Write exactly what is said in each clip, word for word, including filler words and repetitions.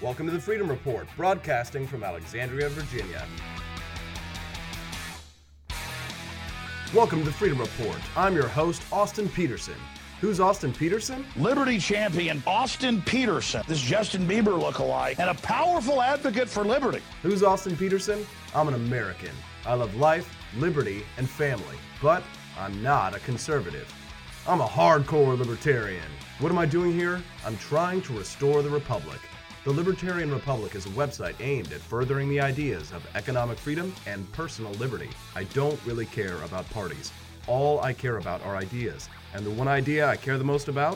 Welcome to the Freedom Report, broadcasting from Alexandria, Virginia. Welcome to the Freedom Report. I'm your host, Austin Peterson. Who's Austin Peterson? Liberty champion Austin Peterson, this Justin Bieber lookalike, and a powerful advocate for liberty. Who's Austin Peterson? I'm an American. I love life, liberty, and family, but I'm not a conservative. I'm a hardcore libertarian. What am I doing here? I'm trying to restore the Republic. The Libertarian Republic is a website aimed at furthering the ideas of economic freedom and personal liberty. I don't really care about parties. All I care about are ideas. And the one idea I care the most about?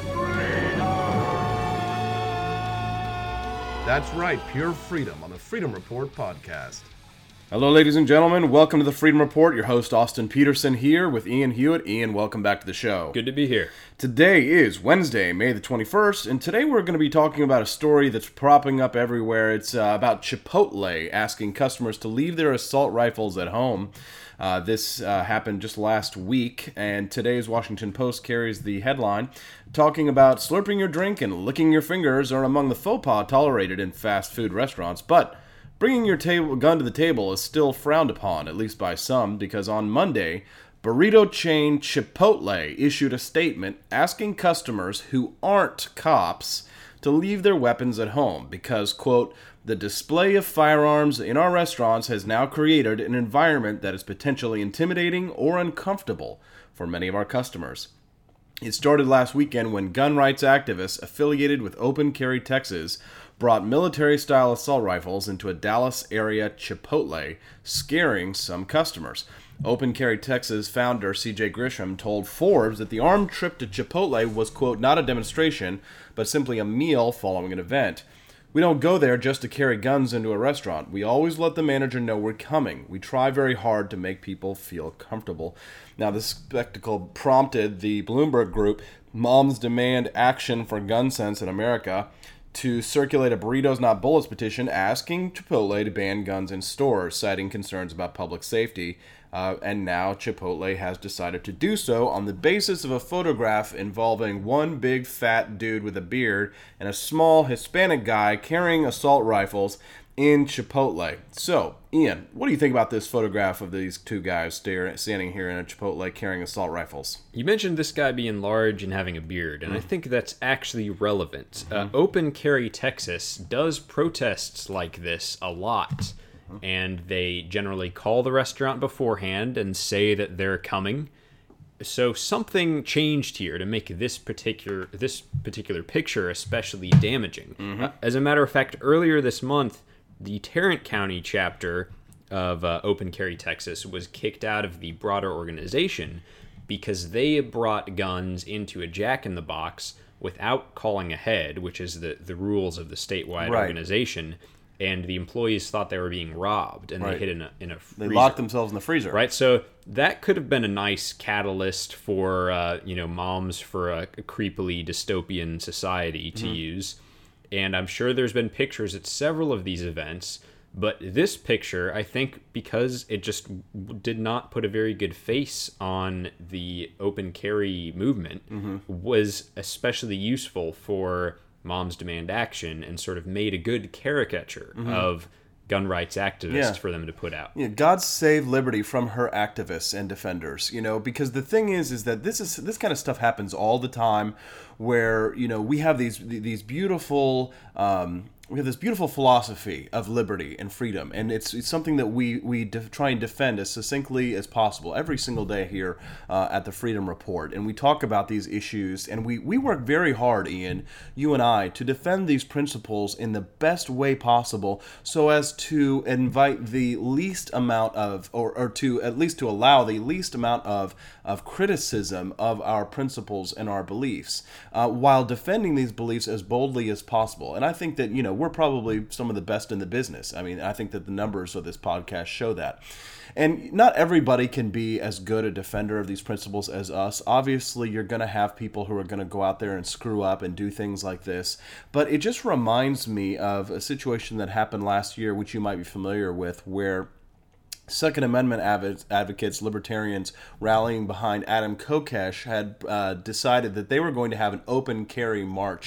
That's right, pure freedom on the Freedom Report podcast. Hello, ladies and gentlemen. Welcome to the Freedom Report. Your host, Austin Peterson, here with Ian Hewitt. Ian, welcome back to the show. Good to be here. Today is Wednesday, May the twenty-first, and today we're going to be talking about a story that's propping up everywhere. It's uh, about Chipotle asking customers to leave their assault rifles at home. Uh, this uh, happened just last week, and today's Washington Post carries the headline talking about slurping your drink and licking your fingers are among the faux pas tolerated in fast food restaurants, but bringing your table, gun to the table is still frowned upon, at least by some, because on Monday, burrito chain Chipotle issued a statement asking customers who aren't cops to leave their weapons at home because, quote, the display of firearms in our restaurants has now created an environment that is potentially intimidating or uncomfortable for many of our customers. It started last weekend when gun rights activists affiliated with Open Carry Texas brought military-style assault rifles into a Dallas-area Chipotle, scaring some customers. Open Carry Texas founder C J Grisham told Forbes that the armed trip to Chipotle was, quote, not a demonstration, but simply a meal following an event. We don't go there just to carry guns into a restaurant. We always let the manager know we're coming. We try very hard to make people feel comfortable. Now, this spectacle prompted the Bloomberg group, Moms Demand Action for Gun Sense in America, to circulate a Burritos Not Bullets petition asking Chipotle to ban guns in stores, citing concerns about public safety. Uh, and now Chipotle has decided to do so on the basis of a photograph involving one big fat dude with a beard and a small Hispanic guy carrying assault rifles in Chipotle. So, Ian, what do you think about this photograph of these two guys staring, standing here in a Chipotle carrying assault rifles? You mentioned this guy being large and having a beard, and mm. I think that's actually relevant. Mm-hmm. Uh, Open Carry Texas does protests like this a lot, mm-hmm. and they generally call the restaurant beforehand and say that they're coming. So something changed here to make this particular this particular picture especially damaging. Mm-hmm. Uh, as a matter of fact, earlier this month, the Tarrant County chapter of uh, Open Carry Texas was kicked out of the broader organization because they brought guns into a Jack-in-the-Box without calling ahead, which is the, the rules of the statewide right. organization, and the employees thought they were being robbed, and right. they hid in a in a freezer. They locked themselves in the freezer. Right, so that could have been a nice catalyst for uh, you know moms for a, a creepily dystopian society to mm-hmm. use. And I'm sure there's been pictures at several of these events, but this picture, I think, because it just did not put a very good face on the open carry movement, mm-hmm. was especially useful for Moms Demand Action and sort of made a good caricature mm-hmm. of gun rights activists yeah. for them to put out. Yeah, God save liberty from her activists and defenders, you know, because the thing is, is that this is this kind of stuff happens all the time where, you know, we have these these beautiful um, we have this beautiful philosophy of liberty and freedom, and it's, it's something that we we de- try and defend as succinctly as possible every single day here uh, at the Freedom Report. And we talk about these issues, and we, we work very hard, Ian, you and I, to defend these principles in the best way possible so as to invite the least amount of, or, or to at least to allow the least amount of, of criticism of our principles and our beliefs, uh, while defending these beliefs as boldly as possible. And I think that, you know, we're probably some of the best in the business. I mean, I think that the numbers of this podcast show that. And not everybody can be as good a defender of these principles as us. Obviously, you're going to have people who are going to go out there and screw up and do things like this. But it just reminds me of a situation that happened last year, which you might be familiar with, where Second Amendment advocates, libertarians rallying behind Adam Kokesh had uh, decided that they were going to have an open carry march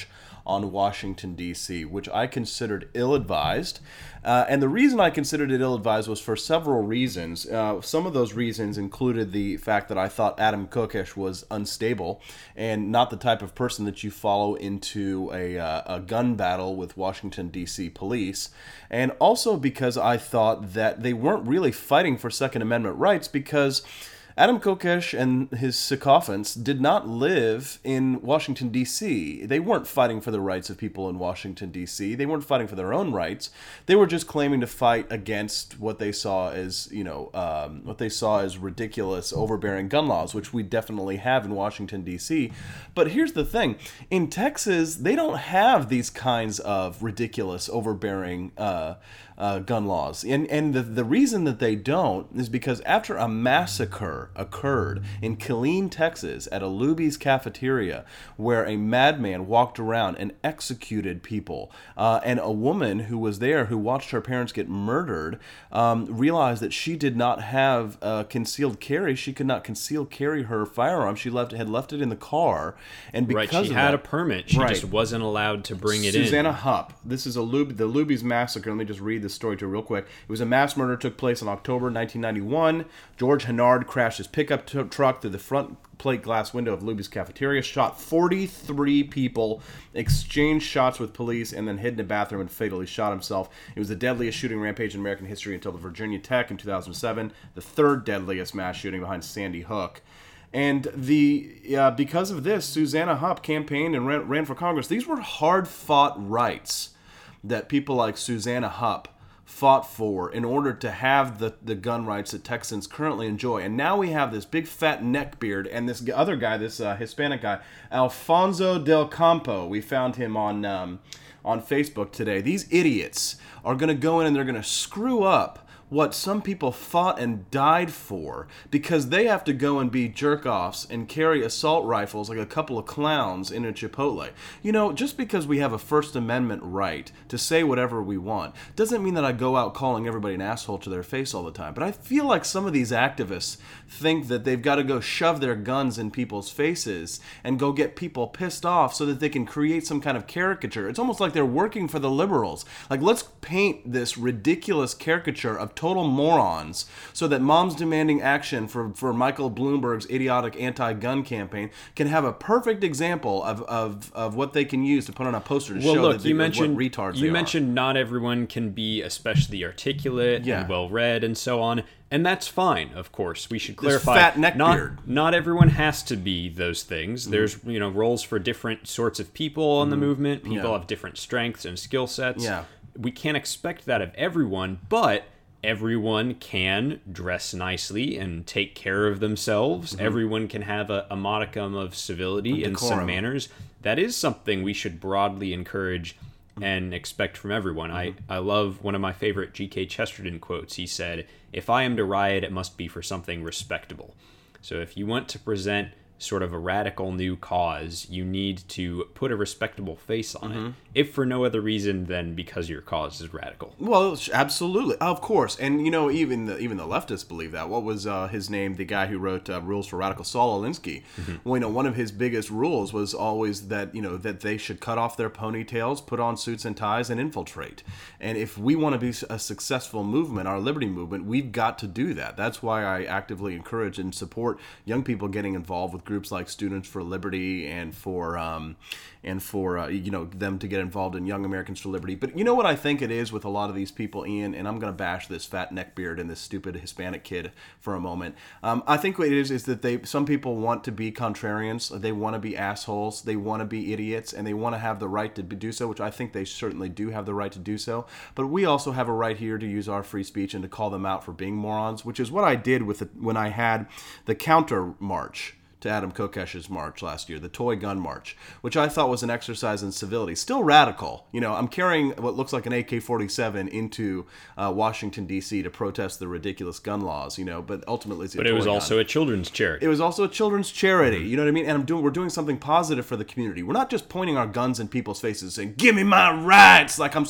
on Washington, D C, which I considered ill-advised. Uh, and the reason I considered it ill-advised was for several reasons. Uh, some of those reasons included the fact that I thought Adam Kokesh was unstable and not the type of person that you follow into a, uh, a gun battle with Washington, D C police. And also because I thought that they weren't really fighting for Second Amendment rights, because Adam Kokesh and his sycophants did not live in Washington, D C. They weren't fighting for the rights of people in Washington, D C. They weren't fighting for their own rights. They were just claiming to fight against what they saw as, you know, um, what they saw as ridiculous, overbearing gun laws, which we definitely have in Washington, D C. But here's the thing. In Texas, they don't have these kinds of ridiculous, overbearing uh, uh, gun laws. And, and the, the reason that they don't is because after a massacre occurred in Killeen, Texas, at a Luby's cafeteria, where a madman walked around and executed people, uh, and a woman who was there, who watched her parents get murdered, um, realized that she did not have uh, concealed carry. She could not conceal carry her firearm. She left had left it in the car, and because right, she of had that, a permit. She right. just wasn't allowed to bring it in. Susanna Hupp. This is a Lub- the Luby's massacre. Let me just read this story to you real quick. It was a mass murder. Took place in October nineteen ninety-one. George Hennard crashed his pickup t- truck through the front plate glass window of Luby's cafeteria, shot forty-three people, exchanged shots with police, and then hid in a bathroom and fatally shot himself. It was the deadliest shooting rampage in American history until the Virginia Tech in two thousand seven, the third deadliest mass shooting behind Sandy Hook. And the uh, because of this, Susanna Hupp campaigned and ran, ran for Congress. These were hard-fought rights that people like Susanna Hupp fought for in order to have the, the gun rights that Texans currently enjoy. And now we have this big fat neckbeard and this other guy, this uh, Hispanic guy, Alfonso del Campo. We found him on um, on Facebook today. These idiots are going to go in and they're going to screw up what some people fought and died for because they have to go and be jerk-offs and carry assault rifles like a couple of clowns in a Chipotle. You know, just because we have a First Amendment right to say whatever we want doesn't mean that I go out calling everybody an asshole to their face all the time. But I feel like some of these activists think that they've got to go shove their guns in people's faces and go get people pissed off so that they can create some kind of caricature. It's almost like they're working for the liberals. Like, let's paint this ridiculous caricature of total morons so that moms demanding action for, for Michael Bloomberg's idiotic anti-gun campaign can have a perfect example of, of, of what they can use to put on a poster to well, show look, that they, you mentioned, what retards you they mentioned are. Not everyone can be especially articulate Yeah. and well-read and so on. And that's fine, of course. We should This clarify. fat neckbeard. Not, not everyone has to be those things. Mm. There's, you know, roles for different sorts of people in mm. the movement. People yeah. have different strengths and skill sets. Yeah. We can't expect that of everyone, but everyone can dress nicely and take care of themselves. Mm-hmm. Everyone can have a, a modicum of civility and some manners. That is something we should broadly encourage and expect from everyone. Mm-hmm. I, I love one of my favorite G K Chesterton quotes. He said, "If I am to riot, it must be for something respectable." So if you want to present sort of a radical new cause, you need to put a respectable face on mm-hmm. it, if for no other reason than because your cause is radical. Well, absolutely, of course, and you know, even the even the leftists believe that. What was uh, his name? The guy who wrote uh, Rules for Radical, Saul Alinsky. Mm-hmm. Well, you know, one of his biggest rules was always that you know that they should cut off their ponytails, put on suits and ties, and infiltrate. And if we want to be a successful movement, our liberty movement, we've got to do that. That's why I actively encourage and support young people getting involved with groups like Students for Liberty and for um, and for uh, you know them to get involved in Young Americans for Liberty. But you know what I think it is with a lot of these people, Ian, and I'm going to bash this fat neckbeard and this stupid Hispanic kid for a moment. Um, I think what it is is that they some people want to be contrarians, they want to be assholes, they want to be idiots, and they want to have the right to do so, which I think they certainly do have the right to do so. But we also have a right here to use our free speech and to call them out for being morons, which is what I did with the, when I had the counter march to Adam Kokesh's march last year, the toy gun march, which I thought was an exercise in civility. Still radical. You know, I'm carrying what looks like an A K forty-seven into uh, Washington, D C to protest the ridiculous gun laws, you know, but ultimately it's a But it toy was gun. also a children's charity. It was also a children's charity, you know what I mean? And I'm doing, we're doing something positive for the community. We're not just pointing our guns in people's faces saying, "Give me my rights," like I'm some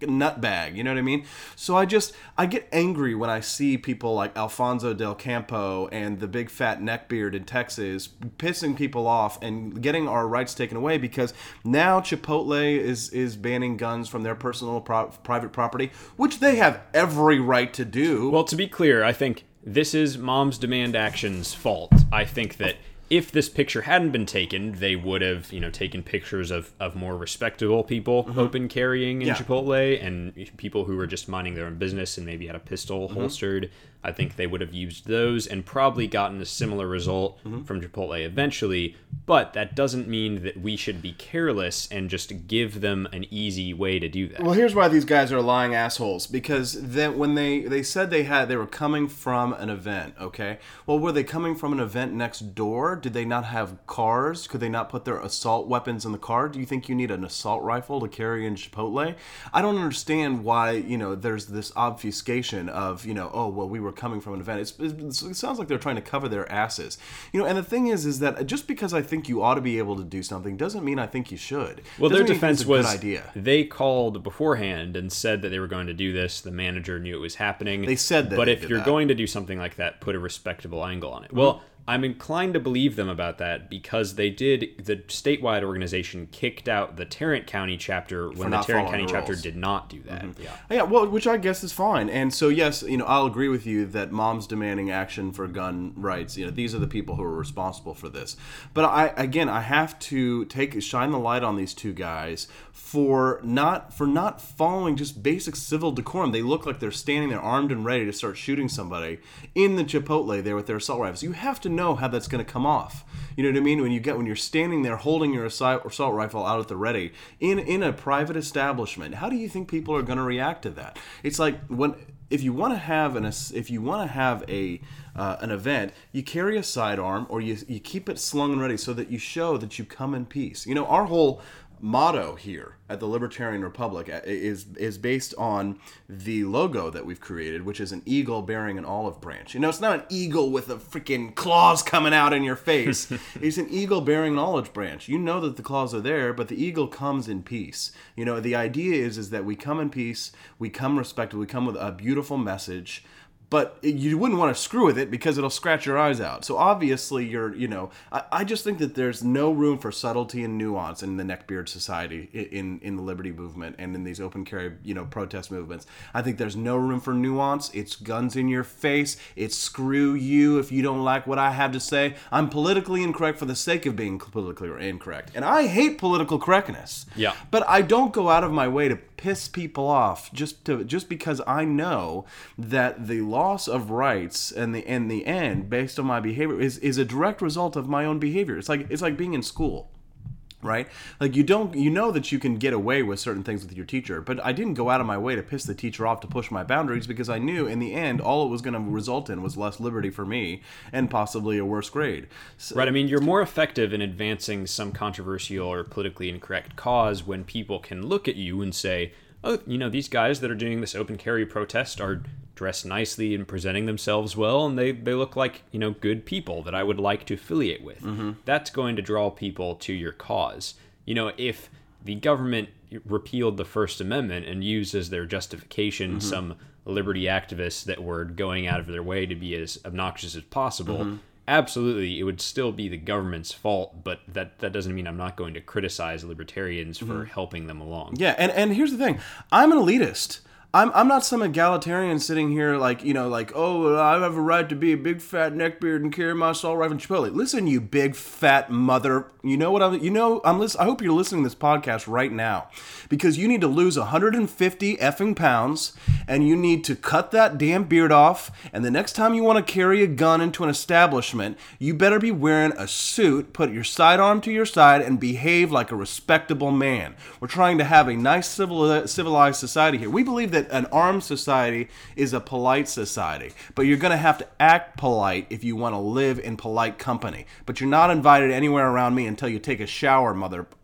nutbag. You know what I mean? So I just, I get angry when I see people like Alfonso Del Campo and the big fat neckbeard in Texas pissing people off and getting our rights taken away because now Chipotle is, is banning guns from their personal pro- private property, which they have every right to do. Well, to be clear, I think this is Moms Demand Action's fault. I think that if this picture hadn't been taken, they would have, you know, taken pictures of, of more respectable people mm-hmm. open carrying in yeah. Chipotle and people who were just minding their own business and maybe had a pistol mm-hmm. holstered. I think they would have used those and probably gotten a similar result mm-hmm. from Chipotle eventually. But that doesn't mean that we should be careless and just give them an easy way to do that. Well, here's why these guys are lying assholes. Because then when they, they said they had they were coming from an event, okay? Well, were they coming from an event next door? Did they not have cars? Could they not put their assault weapons in the car? Do you think you need an assault rifle to carry in Chipotle? I don't understand why, you know, there's this obfuscation of, you know, oh, well, we were coming from an event. It's, it's, it sounds like they're trying to cover their asses. You know, and the thing is, is that just because I think you ought to be able to do something doesn't mean I think you should. Well, doesn't their defense was idea. They called beforehand and said that they were going to do this. The manager knew it was happening. They said that. But they if did you're that. going to do something like that, put a respectable angle on it. Mm-hmm. Well, I'm inclined to believe them about that because they did, the statewide organization kicked out the Tarrant County chapter when the Tarrant County the chapter rules. did not do that. Mm-hmm. Yeah. Yeah, well, which I guess is fine. And so, yes, you know, I'll agree with you that moms demanding action for gun rights, you know, these are the people who are responsible for this. But I, again, I have to take, shine the light on these two guys for not, for not following just basic civil decorum. They look like they're standing there armed and ready to start shooting somebody in the Chipotle there with their assault rifles. You have to know how that's going to come off. You know what I mean? When you get when you're standing there holding your assault rifle out at the ready in in a private establishment, how do you think people are going to react to that? It's like when if you want to have an if you want to have a uh, an event, you carry a sidearm or you you keep it slung and ready so that you show that you come in peace. You know, our whole motto here at the Libertarian Republic is is based on the logo that we've created, which is an eagle bearing an olive branch. You know, it's not an eagle with a freaking claws coming out in your face. It's an eagle bearing an olive branch. You know that the claws are there, but the eagle comes in peace. You know, the idea is is that we come in peace, we come respectful, we come with a beautiful message. But you wouldn't want to screw with it because it'll scratch your eyes out. So obviously you're, you know, I, I just think that there's no room for subtlety and nuance in the neckbeard society, in, in the liberty movement and in these open carry, you know, protest movements. I think there's no room for nuance. It's guns in your face. It's screw you if you don't like what I have to say. I'm politically incorrect for the sake of being politically incorrect. And I hate political correctness. Yeah. But I don't go out of my way to piss people off just to just because I know that the loss of rights and the in the end based on my behavior is, is a direct result of my own behavior. It's like it's like being in school, right? Like you don't you know that you can get away with certain things with your teacher, but I didn't go out of my way to piss the teacher off to push my boundaries because I knew in the end all it was going to result in was less liberty for me and possibly a worse grade. So, right, I mean, you're more effective in advancing some controversial or politically incorrect cause when people can look at you and say, oh, you know, these guys that are doing this open carry protest are dressed nicely and presenting themselves well, and they, they look like, you know, good people that I would like to affiliate with. Mm-hmm. That's going to draw people to your cause. You know, if the government repealed the First Amendment and used as their justification mm-hmm. some liberty activists that were going out of their way to be as obnoxious as possible, mm-hmm. absolutely, it would still be the government's fault, but that, that doesn't mean I'm not going to criticize libertarians for mm-hmm. helping them along. Yeah, and, and here's the thing. I'm an elitist. I'm I'm not some egalitarian sitting here like, you know, like, oh, I have a right to be a big fat neckbeard and carry my assault rifle and Chipotle. Listen, you big fat mother. You know what I'm, you know, I'm listening. I hope you're listening to this podcast right now because you need to lose one hundred fifty effing pounds and you need to cut that damn beard off. And the next time you want to carry a gun into an establishment, you better be wearing a suit, put your sidearm to your side and behave like a respectable man. We're trying to have a nice civil, civilized society here. We believe that an armed society is a polite society, but you're going to have to act polite if you want to live in polite company. But you're not invited anywhere around me until you take a shower, mother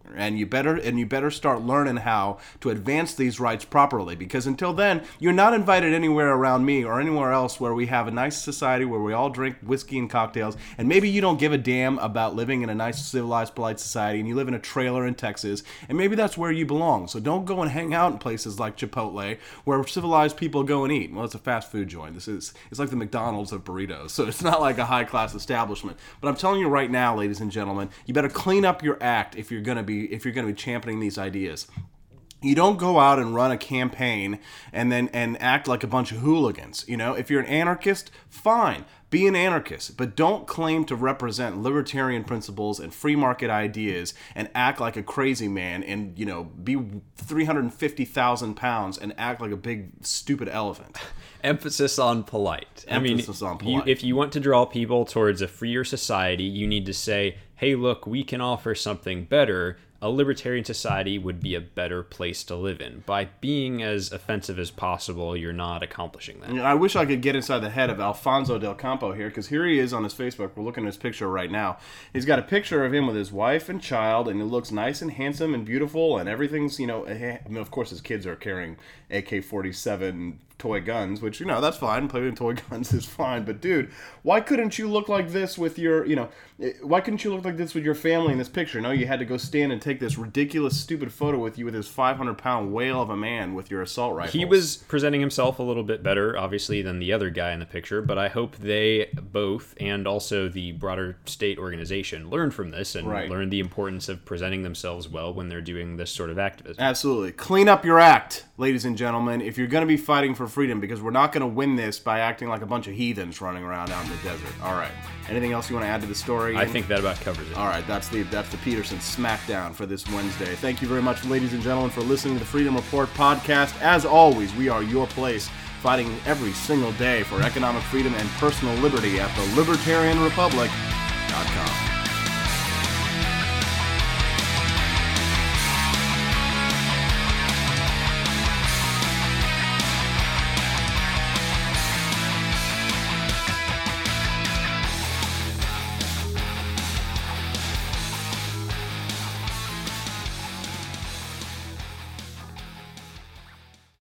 and you better and you better start learning how to advance these rights properly, because until then, you're not invited anywhere around me or anywhere else where we have a nice society where we all drink whiskey and cocktails, and maybe you don't give a damn about living in a nice, civilized, polite society, and you live in a trailer in Texas, and maybe that's where you belong. So don't go and hang out in places like Chipotle, where civilized people go and eat. Well, it's a fast food joint. This is it's like the McDonald's of burritos, so it's not like a high-class establishment. But I'm telling you right now, ladies and gentlemen, you better clean up your act if you're gonna be if you're gonna be championing these ideas. You don't go out and run a campaign and then and act like a bunch of hooligans. You know, if you're an anarchist, fine, be an anarchist, but don't claim to represent libertarian principles and free market ideas and act like a crazy man and, you know, be three hundred fifty thousand pounds and act like a big stupid elephant. Emphasis on polite. Emphasis I mean, on polite. You, if you want to draw people towards a freer society, you need to say, hey, look, we can offer something better. A libertarian society would be a better place to live in. By being as offensive as possible, you're not accomplishing that. I wish I could get inside the head of Alfonso Del Campo here, because here he is on his Facebook. We're looking at his picture right now. He's got a picture of him with his wife and child, and it looks nice and handsome and beautiful, and everything's, you know, I mean, of course his kids are carrying A K forty-seven toy guns, which, you know, that's fine. Playing toy guns is fine. But, dude, why couldn't you look like this with your, you know, why couldn't you look like this with your family in this picture? No, you had to go stand and take this ridiculous, stupid photo with you with this five hundred pound whale of a man with your assault rifle. He was presenting himself a little bit better, obviously, than the other guy in the picture, but I hope they both, and also the broader state organization, learn from this and right. learn the importance of presenting themselves well when they're doing this sort of activism. Absolutely. Clean up your act, ladies and gentlemen, if you're going to be fighting for freedom, because we're not going to win this by acting like a bunch of heathens running around out in the desert. All right. Anything else you want to add to the story? I think that about covers it. All right, that's the that's the Peterson Smackdown for this Wednesday. Thank you very much, ladies and gentlemen, for listening to the Freedom Report podcast. As always, we are your place, fighting every single day for economic freedom and personal liberty at the libertarian republic dot com.